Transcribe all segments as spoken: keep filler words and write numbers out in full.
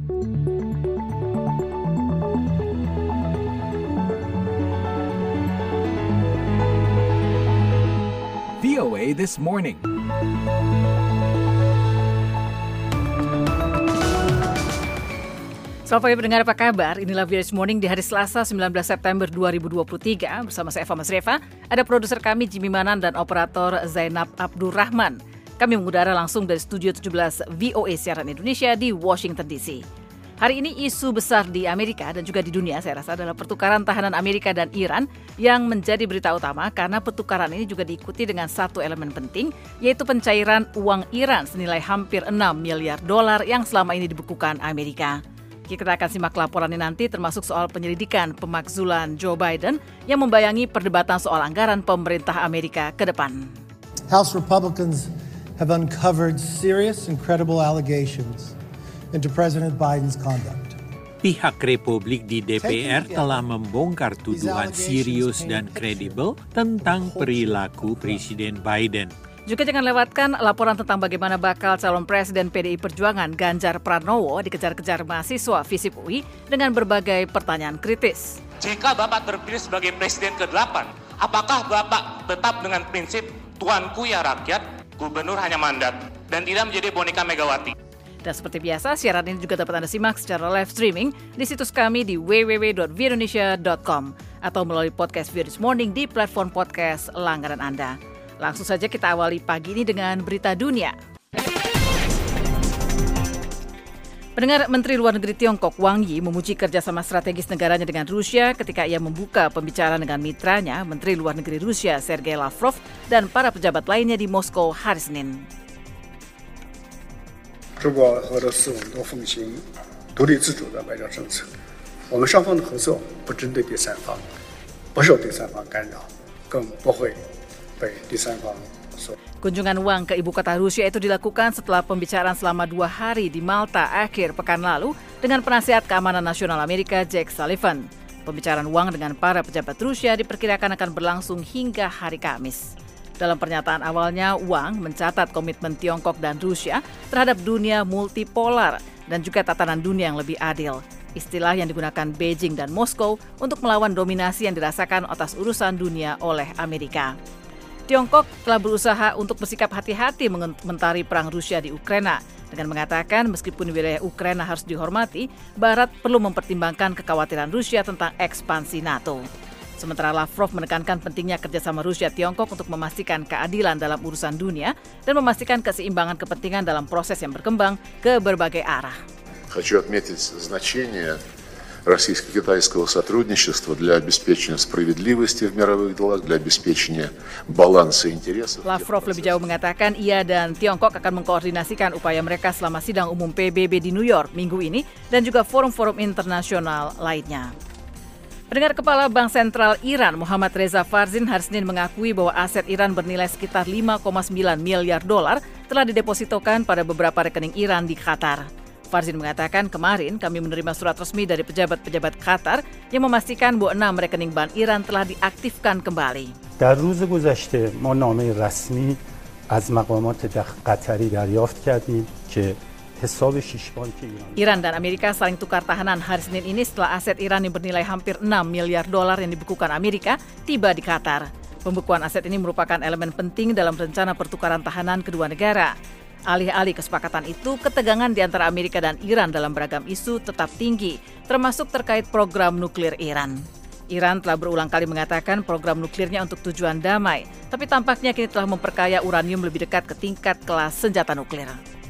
V O A This Morning. Selamat pagi pendengar, apa kabar? Inilah V O A This Morning di hari Selasa sembilan belas September dua ribu dua puluh tiga. Bersama saya Eva Masreva, ada produser kami Jimmy Manan dan operator Zainab Abdurrahman. Kami mengudara langsung dari Studio tujuh belas V O A Siaran Indonesia di Washington D C. Hari ini isu besar di Amerika dan juga di dunia saya rasa adalah pertukaran tahanan Amerika dan Iran yang menjadi berita utama karena pertukaran ini juga diikuti dengan satu elemen penting, yaitu pencairan uang Iran senilai hampir enam miliar dolar yang selama ini dibekukan Amerika. Kita akan simak laporan ini nanti, termasuk soal penyelidikan pemakzulan Joe Biden yang membayangi perdebatan soal anggaran pemerintah Amerika ke depan. House Republicans have uncovered serious and credible allegations into President Biden's conduct. Pihak Republik di D P R telah membongkar tuduhan serius dan kredibel tentang perilaku Presiden Biden. Juga jangan lewatkan laporan tentang bagaimana bakal calon presiden P D I Perjuangan Ganjar Pranowo dikejar-kejar mahasiswa FISIP U I dengan berbagai pertanyaan kritis. Jika Bapak terpilih sebagai presiden kedelapan, apakah Bapak tetap dengan prinsip tuanku ya rakyat, gubernur hanya mandat, dan tidak menjadi boneka Megawati? Dan seperti biasa, siaran ini juga dapat Anda simak secara live streaming di situs kami di w w w dot v indonesia dot com atau melalui podcast V O A This Morning di platform podcast langganan Anda. Langsung saja kita awali pagi ini dengan berita dunia. Pendengar, Menteri Luar Negeri Tiongkok Wang Yi memuji kerjasama strategis negaranya dengan Rusia ketika ia membuka pembicaraan dengan mitranya, Menteri Luar Negeri Rusia Sergei Lavrov dan para pejabat lainnya di Moskow hari Senin. 中国和俄罗斯我们都奉行独立自主的外交政策，我们双方的合作不针对第三方，不受第三方干扰，更不会被第三方所。 Kunjungan Wang ke ibu kota Rusia itu dilakukan setelah pembicaraan selama dua hari di Malta akhir pekan lalu dengan penasihat keamanan nasional Amerika Jake Sullivan. Pembicaraan Wang dengan para pejabat Rusia diperkirakan akan berlangsung hingga hari Kamis. Dalam pernyataan awalnya, Wang mencatat komitmen Tiongkok dan Rusia terhadap dunia multipolar dan juga tatanan dunia yang lebih adil. Istilah yang digunakan Beijing dan Moskow untuk melawan dominasi yang dirasakan atas urusan dunia oleh Amerika. Tiongkok telah berusaha untuk bersikap hati-hati mengomentari perang Rusia di Ukraina dengan mengatakan meskipun wilayah Ukraina harus dihormati, Barat perlu mempertimbangkan kekhawatiran Rusia tentang ekspansi NATO. Sementara Lavrov menekankan pentingnya kerjasama Rusia-Tiongkok untuk memastikan keadilan dalam urusan dunia dan memastikan keseimbangan kepentingan dalam proses yang berkembang ke berbagai arah. Хочу отметить значение российско-китайского сотрудничества для обеспечения справедливости в мировых делах, для обеспечения баланса интересов. Lavrov lebih jauh mengatakan ia dan Tiongkok akan mengkoordinasikan upaya mereka selama sidang umum P B B di New York minggu ini dan juga forum-forum internasional lainnya. Pendengar, Kepala Bank Sentral Iran Muhammad Reza Farzin hari Senin mengakui bahwa aset Iran bernilai sekitar lima koma sembilan miliar dolar telah didepositokan pada beberapa rekening Iran di Qatar. Farzin mengatakan kemarin kami menerima surat resmi dari pejabat-pejabat Qatar yang memastikan bahwa enam rekening bank Iran telah diaktifkan kembali. در روز گذشته ما نامه رسمی از مقامات قطری دریافت کردیم که حساب شش بانک ایران. Iran dan Amerika saling tukar tahanan hari Senin ini setelah aset Iran yang bernilai hampir enam miliar dolar yang dibekukan Amerika tiba di Qatar. Pembekuan aset ini merupakan elemen penting dalam rencana pertukaran tahanan kedua negara. Alih-alih kesepakatan itu, ketegangan di antara Amerika dan Iran dalam beragam isu tetap tinggi, termasuk terkait program nuklir Iran. Iran telah berulang kali mengatakan program nuklirnya untuk tujuan damai, tapi tampaknya kini telah memperkaya uranium lebih dekat ke tingkat kelas senjata nuklir.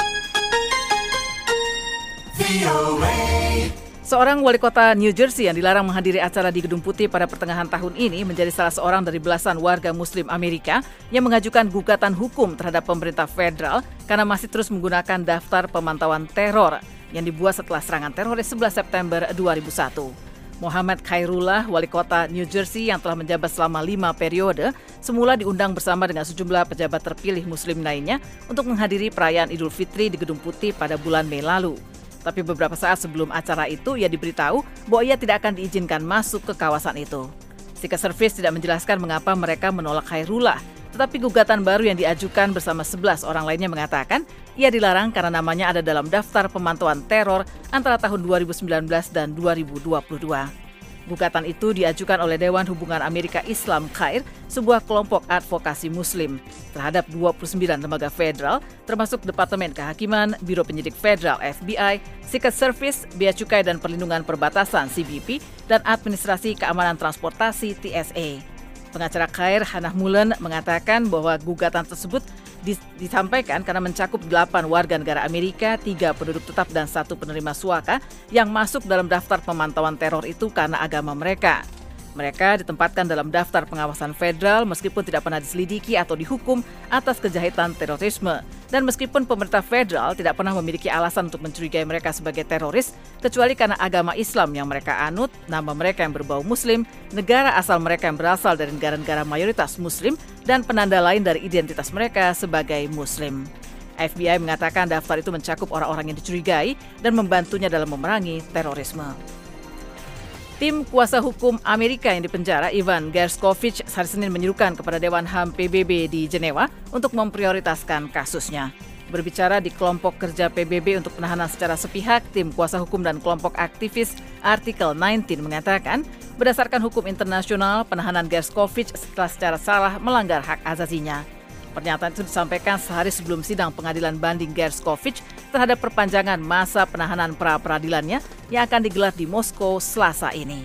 Seorang wali kota New Jersey yang dilarang menghadiri acara di Gedung Putih pada pertengahan tahun ini menjadi salah seorang dari belasan warga Muslim Amerika yang mengajukan gugatan hukum terhadap pemerintah federal karena masih terus menggunakan daftar pemantauan teror yang dibuat setelah serangan teroris sebelas September dua ribu satu. Muhammad Khairullah, wali kota New Jersey yang telah menjabat selama lima periode, semula diundang bersama dengan sejumlah pejabat terpilih Muslim lainnya untuk menghadiri perayaan Idul Fitri di Gedung Putih pada bulan Mei lalu. Tapi beberapa saat sebelum acara itu, ia diberitahu bahwa ia tidak akan diizinkan masuk ke kawasan itu. Secret Service tidak menjelaskan mengapa mereka menolak Khairullah, Tetapi gugatan baru yang diajukan bersama sebelas orang lainnya mengatakan ia dilarang karena namanya ada dalam daftar pemantauan teror antara tahun dua ribu sembilan belas dan dua ribu dua puluh dua. Gugatan itu diajukan oleh Dewan Hubungan Amerika Islam Khair, sebuah kelompok advokasi Muslim, terhadap dua puluh sembilan lembaga federal, termasuk Departemen Kehakiman, Biro Penyidik Federal F B I, Secret Service, Bea Cukai dan Perlindungan Perbatasan C B P, dan Administrasi Keamanan Transportasi T S A. Pengacara Khair, Hannah Mullen, mengatakan bahwa gugatan tersebut disampaikan karena mencakup delapan warga negara Amerika, tiga penduduk tetap dan satu penerima suaka yang masuk dalam daftar pemantauan teror itu karena agama mereka. Mereka ditempatkan dalam daftar pengawasan federal meskipun tidak pernah diselidiki atau dihukum atas kejahatan terorisme. Dan meskipun pemerintah federal tidak pernah memiliki alasan untuk mencurigai mereka sebagai teroris, kecuali karena agama Islam yang mereka anut, nama mereka yang berbau Muslim, negara asal mereka yang berasal dari negara-negara mayoritas Muslim, dan penanda lain dari identitas mereka sebagai Muslim. F B I mengatakan daftar itu mencakup orang-orang yang dicurigai dan membantunya dalam memerangi terorisme. Tim kuasa hukum Amerika yang dipenjara, Ivan Gershkovich, hari Senin menyerukan kepada Dewan H A M P B B di Jenewa untuk memprioritaskan kasusnya. Berbicara di kelompok kerja P B B untuk penahanan secara sepihak, tim kuasa hukum dan kelompok aktivis Artikel sembilan belas mengatakan, berdasarkan hukum internasional, penahanan Gershkovich setelah secara salah melanggar hak asasinya. Pernyataan itu disampaikan sehari sebelum sidang pengadilan banding Gershkovich terhadap perpanjangan masa penahanan pra-peradilannya yang akan digelar di Moskow Selasa ini.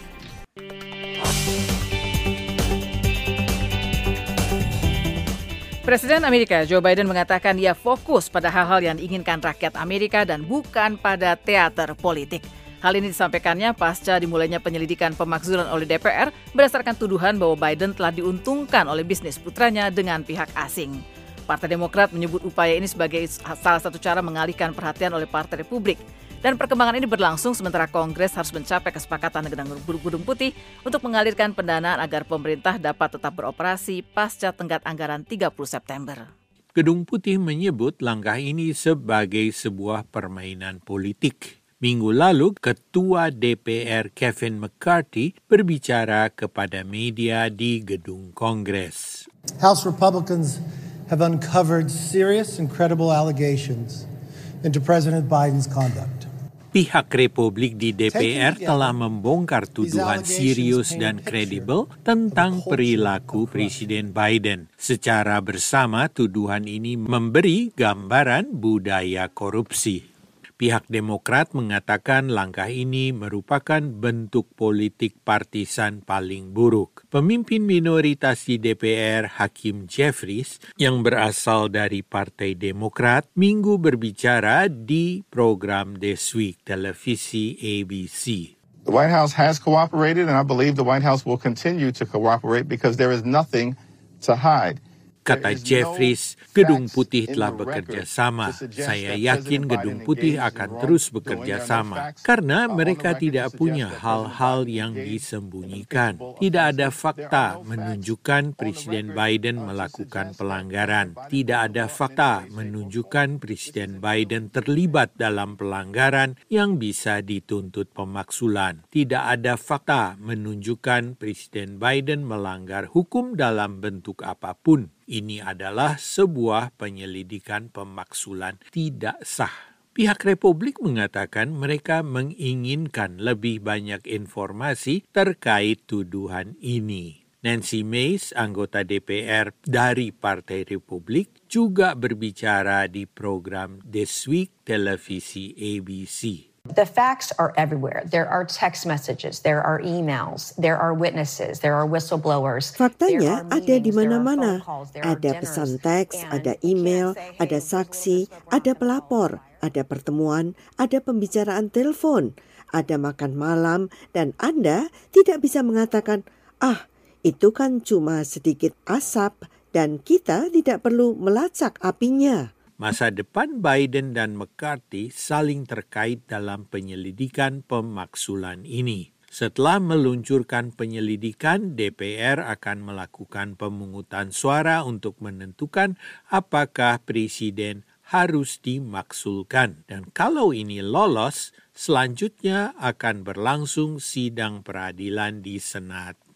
Presiden Amerika Joe Biden mengatakan ia fokus pada hal-hal yang diinginkan rakyat Amerika dan bukan pada teater politik. Hal ini disampaikannya pasca dimulainya penyelidikan pemakzulan oleh D P R berdasarkan tuduhan bahwa Biden telah diuntungkan oleh bisnis putranya dengan pihak asing. Partai Demokrat menyebut upaya ini sebagai salah satu cara mengalihkan perhatian oleh Partai Republik. Dan perkembangan ini berlangsung sementara Kongres harus mencapai kesepakatan dengan Gedung Putih untuk mengalirkan pendanaan agar pemerintah dapat tetap beroperasi pasca tenggat anggaran tiga puluh September. Gedung Putih menyebut langkah ini sebagai sebuah permainan politik. Minggu lalu, Ketua D P R Kevin McCarthy berbicara kepada media di Gedung Kongres. House Republicans have uncovered serious and credible allegations into President Biden's conduct. Pihak Republik di D P R telah membongkar tuduhan serius dan kredibel tentang perilaku Presiden Biden. Secara bersama, tuduhan ini memberi gambaran budaya korupsi. Pihak Demokrat mengatakan langkah ini merupakan bentuk politik partisan paling buruk. Pemimpin minoritas di D P R, Hakeem Jeffries, yang berasal dari Partai Demokrat, Minggu berbicara di program This Week televisi A B C. The White House has cooperated, and I believe the White House will continue to cooperate because there is nothing to hide. Kata Jeffries, Gedung Putih telah bekerja sama. Saya yakin Gedung Putih akan terus bekerja sama karena mereka tidak punya hal-hal yang disembunyikan. Tidak ada fakta menunjukkan Presiden Biden melakukan pelanggaran. Tidak ada fakta menunjukkan Presiden Biden terlibat dalam pelanggaran yang bisa dituntut pemaksulan. Tidak ada fakta menunjukkan Presiden Biden melanggar hukum dalam bentuk apapun. Ini adalah sebuah penyelidikan pemaksulan tidak sah. Pihak Republik mengatakan mereka menginginkan lebih banyak informasi terkait tuduhan ini. Nancy Mace, anggota D P R dari Partai Republik, juga berbicara di program This Week televisi A B C. The facts are everywhere. There are text messages, there are emails, there are witnesses, there are whistleblowers. Faktanya ada di mana-mana. Ada pesan teks, ada email, ada saksi, ada pelapor, ada pertemuan, ada pembicaraan telepon, ada makan malam, dan Anda tidak bisa mengatakan, ah, itu kan cuma sedikit asap dan kita tidak perlu melacak apinya. Masa depan Biden dan McCarthy saling terkait dalam penyelidikan pemaksulan ini. Setelah meluncurkan penyelidikan, D P R akan melakukan pemungutan suara untuk menentukan apakah presiden harus dimaksulkan. Dan kalau ini lolos, selanjutnya akan berlangsung sidang peradilan di Senat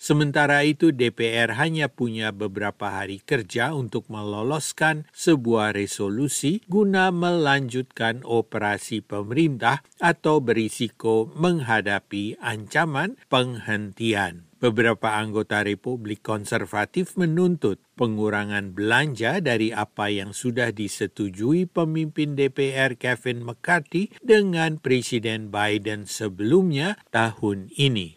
Sementara itu D P R hanya punya beberapa hari kerja untuk meloloskan sebuah resolusi guna melanjutkan operasi pemerintah atau berisiko menghadapi ancaman penghentian. Beberapa anggota Republik Konservatif menuntut pengurangan belanja dari apa yang sudah disetujui pemimpin D P R Kevin McCarthy dengan Presiden Biden sebelumnya tahun ini.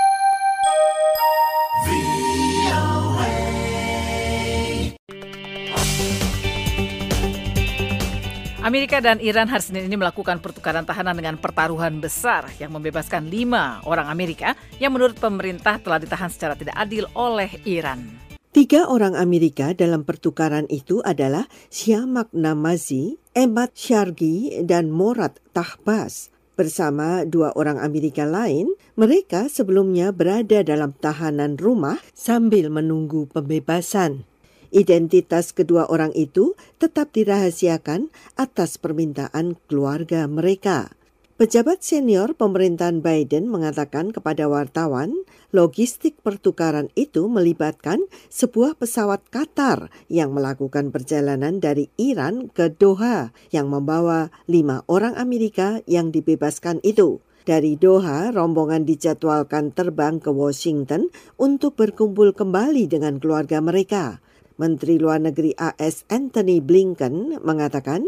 Amerika dan Iran hari Senin ini melakukan pertukaran tahanan dengan pertaruhan besar yang membebaskan lima orang Amerika yang menurut pemerintah telah ditahan secara tidak adil oleh Iran. Tiga orang Amerika dalam pertukaran itu adalah Siamak Namazi, Emad Shargi, dan Morad Tahbas. Bersama dua orang Amerika lain, mereka sebelumnya berada dalam tahanan rumah sambil menunggu pembebasan. Identitas kedua orang itu tetap dirahasiakan atas permintaan keluarga mereka. Pejabat senior pemerintahan Biden mengatakan kepada wartawan, logistik pertukaran itu melibatkan sebuah pesawat Qatar yang melakukan perjalanan dari Iran ke Doha yang membawa lima orang Amerika yang dibebaskan itu. Dari Doha, rombongan dijadwalkan terbang ke Washington untuk berkumpul kembali dengan keluarga mereka. Menteri Luar Negeri A S Antony Blinken mengatakan,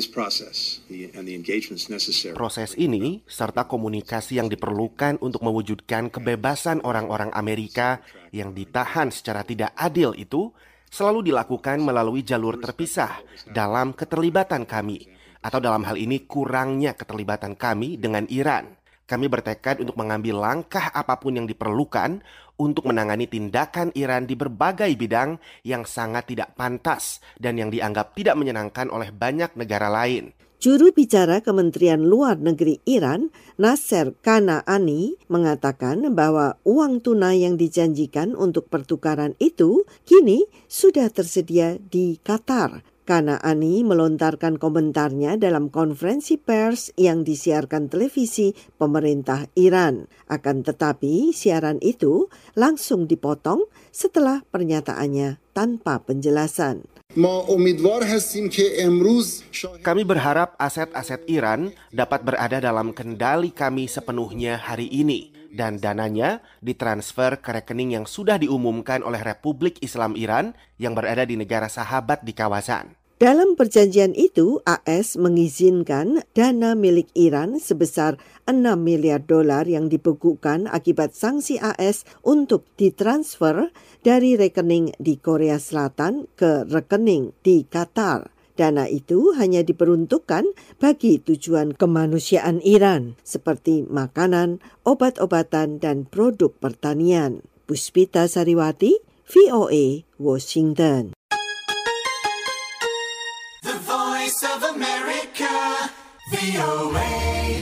proses ini serta komunikasi yang diperlukan untuk mewujudkan kebebasan orang-orang Amerika yang ditahan secara tidak adil itu selalu dilakukan melalui jalur terpisah dalam keterlibatan kami, atau dalam hal ini kurangnya keterlibatan kami dengan Iran. Kami bertekad untuk mengambil langkah apapun yang diperlukan untuk menangani tindakan Iran di berbagai bidang yang sangat tidak pantas dan yang dianggap tidak menyenangkan oleh banyak negara lain. Juru bicara Kementerian Luar Negeri Iran, Nasser Kanaani, mengatakan bahwa uang tunai yang dijanjikan untuk pertukaran itu kini sudah tersedia di Qatar. Kanaani melontarkan komentarnya dalam konferensi pers yang disiarkan televisi pemerintah Iran. Akan tetapi siaran itu langsung dipotong setelah pernyataannya tanpa penjelasan. Kami berharap aset-aset Iran dapat berada dalam kendali kami sepenuhnya hari ini dan dananya ditransfer ke rekening yang sudah diumumkan oleh Republik Islam Iran yang berada di negara sahabat di kawasan. Dalam perjanjian itu, A S mengizinkan dana milik Iran sebesar enam miliar dolar yang dibekukan akibat sanksi A S untuk ditransfer dari rekening di Korea Selatan ke rekening di Qatar. Dana itu hanya diperuntukkan bagi tujuan kemanusiaan Iran, seperti makanan, obat-obatan, dan produk pertanian. Puspita Sariwati, V O A, Washington. The Voice of America, V O A.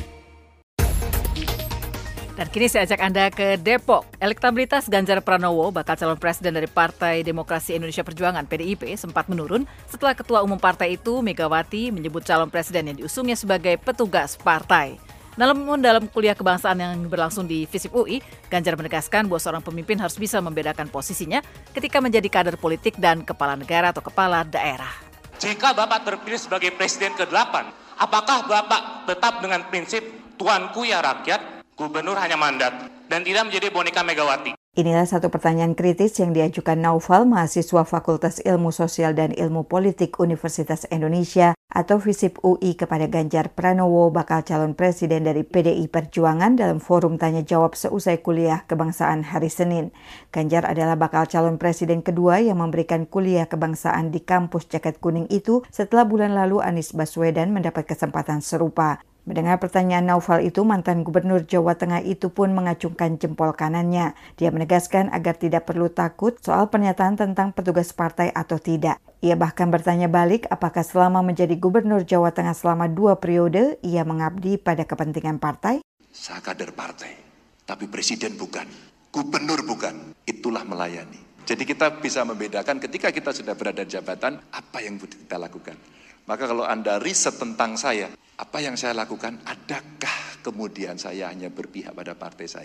Dan kini saya ajak Anda ke Depok. Elektabilitas Ganjar Pranowo, bakal calon presiden dari Partai Demokrasi Indonesia Perjuangan P D I P, sempat menurun setelah Ketua Umum partai itu, Megawati, menyebut calon presiden yang diusungnya sebagai petugas partai. Namun dalam kuliah kebangsaan yang berlangsung di FISIP U I, Ganjar menegaskan bahwa seorang pemimpin harus bisa membedakan posisinya ketika menjadi kader politik dan kepala negara atau kepala daerah. Jika Bapak terpilih sebagai presiden kedelapan, apakah Bapak tetap dengan prinsip tuanku ya rakyat, gubernur hanya mandat, dan tidak menjadi boneka Megawati? Inilah satu pertanyaan kritis yang diajukan Naufal, mahasiswa Fakultas Ilmu Sosial dan Ilmu Politik Universitas Indonesia atau FISIP U I kepada Ganjar Pranowo, bakal calon presiden dari P D I Perjuangan dalam forum tanya jawab seusai kuliah kebangsaan hari Senin. Ganjar adalah bakal calon presiden kedua yang memberikan kuliah kebangsaan di kampus jaket kuning itu setelah bulan lalu Anies Baswedan mendapat kesempatan serupa. Mendengar pertanyaan Naufal itu, mantan gubernur Jawa Tengah itu pun mengacungkan jempol kanannya. Dia menegaskan agar tidak perlu takut soal pernyataan tentang petugas partai atau tidak. Ia bahkan bertanya balik apakah selama menjadi gubernur Jawa Tengah selama dua periode, ia mengabdi pada kepentingan partai? Saya kader partai, tapi presiden bukan, gubernur bukan, itulah melayani. Jadi kita bisa membedakan ketika kita sudah berada di jabatan, apa yang kita lakukan. Maka kalau Anda riset tentang saya, apa yang saya lakukan, adakah kemudian saya hanya berpihak pada partai saya?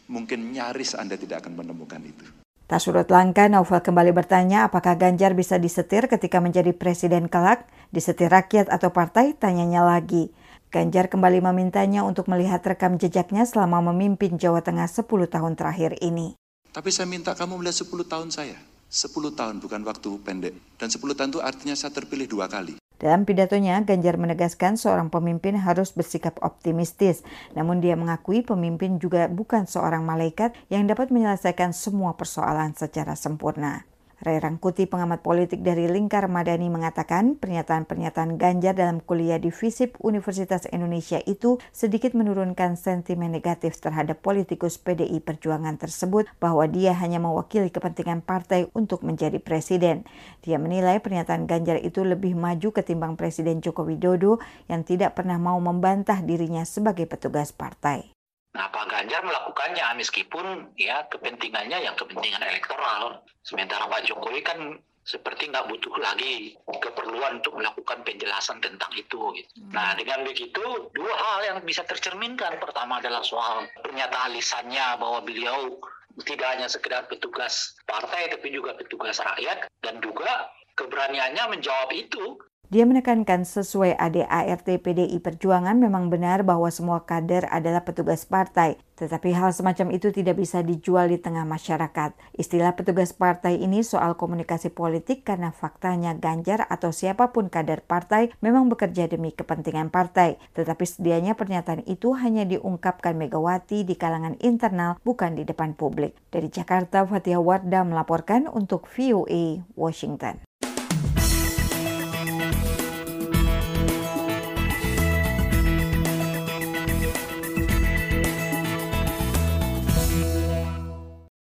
mungkin nyaris Anda tidak akan menemukan itu. Tak surut langkah, Naufal kembali bertanya apakah Ganjar bisa disetir ketika menjadi presiden kelak, disetir rakyat atau partai, tanyanya lagi. Ganjar kembali memintanya untuk melihat rekam jejaknya selama memimpin Jawa Tengah sepuluh tahun terakhir ini. Tapi saya minta kamu melihat sepuluh tahun saya. sepuluh tahun bukan waktu pendek. Dan sepuluh tahun itu artinya saya terpilih dua kali. Dalam pidatonya, Ganjar menegaskan seorang pemimpin harus bersikap optimistis. Namun dia mengakui pemimpin juga bukan seorang malaikat yang dapat menyelesaikan semua persoalan secara sempurna. Ray Rangkuti, pengamat politik dari Lingkar Madani, mengatakan pernyataan-pernyataan Ganjar dalam kuliah di FISIP Universitas Indonesia itu sedikit menurunkan sentimen negatif terhadap politikus P D I Perjuangan tersebut bahwa dia hanya mewakili kepentingan partai untuk menjadi presiden. Dia menilai pernyataan Ganjar itu lebih maju ketimbang Presiden Joko Widodo yang tidak pernah mau membantah dirinya sebagai petugas partai. Nah, Pak Ganjar melakukannya meskipun ya kepentingannya yang kepentingan elektoral. Sementara Pak Jokowi kan seperti nggak butuh lagi keperluan untuk melakukan penjelasan tentang itu. Gitu. Nah, dengan begitu dua hal yang bisa tercerminkan. Pertama adalah soal pernyataan lisannya bahwa beliau tidak hanya sekedar petugas partai tapi juga petugas rakyat, dan juga keberaniannya menjawab itu. Dia menekankan sesuai A D A R T P D I Perjuangan memang benar bahwa semua kader adalah petugas partai. Tetapi hal semacam itu tidak bisa dijual di tengah masyarakat. Istilah petugas partai ini soal komunikasi politik karena faktanya Ganjar atau siapapun kader partai memang bekerja demi kepentingan partai. Tetapi sedianya pernyataan itu hanya diungkapkan Megawati di kalangan internal, bukan di depan publik. Dari Jakarta, Fathia Wardah melaporkan untuk V O A Washington.